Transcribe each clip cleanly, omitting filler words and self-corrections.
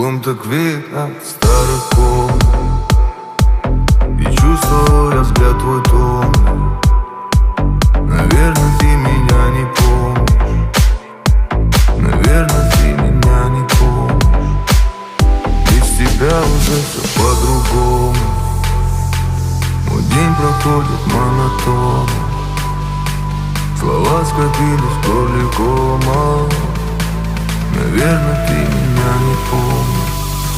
секундок вид от старых комнат. И чувствовал я взгляд твой томный. Наверное, ты меня не помнишь. Наверное, ты меня не помнишь. Без тебя уже все по-другому. Мой день проходит монотонно. Слова скопились в горле кома. Наверное, ты меня не помнишь.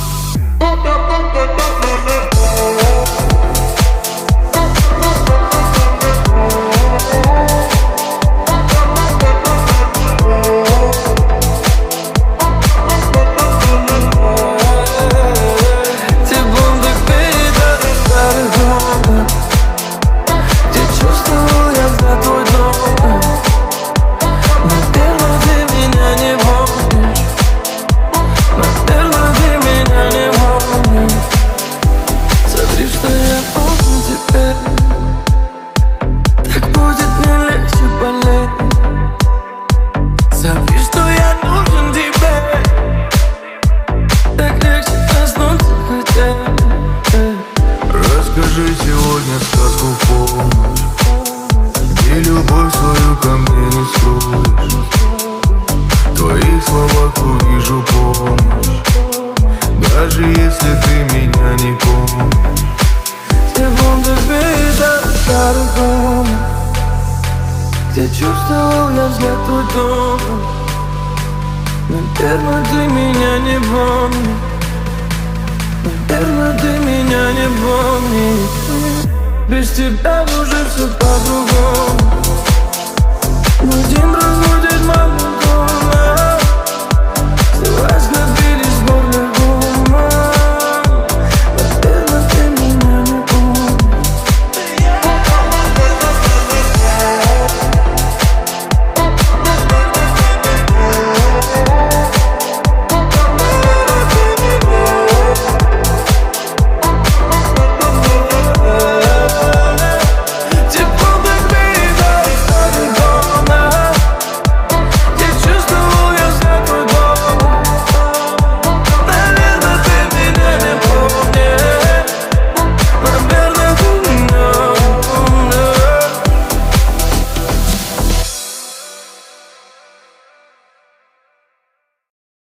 Расскажи сегодня сказку в полночь, где любовь свою ко мне не скроешь. В твоих словах увижу помощь, даже если ты меня не помнишь. Секунды вида старых комнат, где чувствовал я взгляд твой добрый. Наверное, ты меня не помнишь. Наверное, ты меня не помнишь. Без тебя уже все по-другому. Мой день